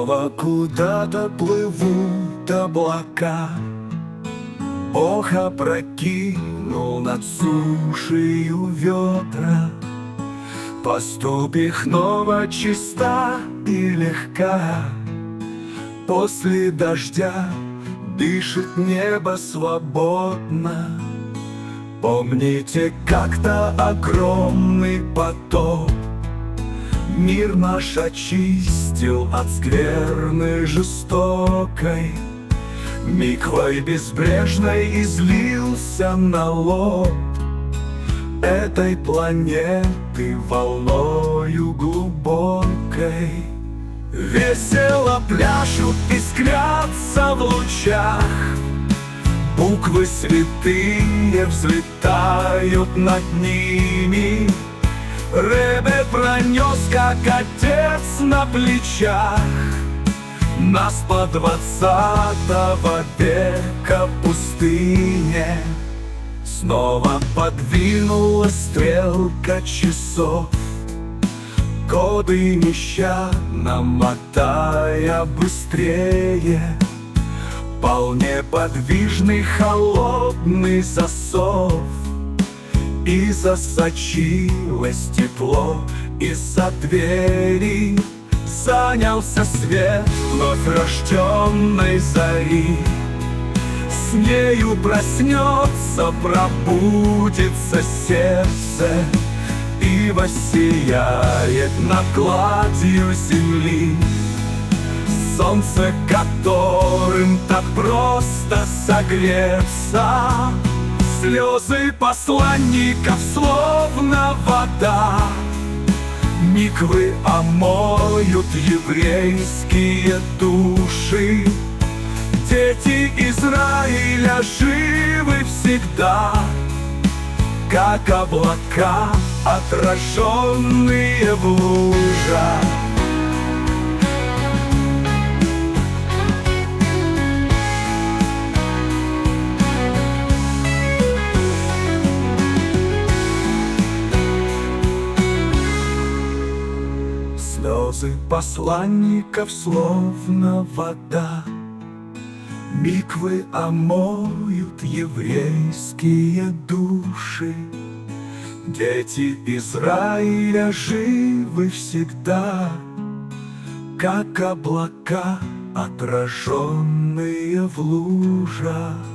Снова куда-то плывут облака. Бог опрокинул над сушею ведра. Поступь их нова чиста и легка. После дождя дышит небо свободно. Помните, как-то огромный потоп мир наш очистил от скверны жестокой. Миквой безбрежной излился на лоб этой планеты волною глубокой. Весело пляшут, искрятся в лучах, буквы святые взлетают над ними. Ребе пронес, как отец на плечах, нас по 20 века пустыне. Снова подвинулась стрелка часов, годы нещадно мотая быстрее. Пал неподвижный холодный засов, и засочилось тепло из-за двери. Занялся свет вновь рожденной зари. С нею проснется, пробудится сердце и воссияет над гладью земли. Солнце, которым так просто согреться. Слезы посланников, словно вода, миквы омоют еврейские души. Дети Израиля живы всегда, как облака, отраженные в лужах. Слезы посланников, словно вода, миквы омоют еврейские души. Дети Израиля живы всегда, как облака, отраженные в лужах.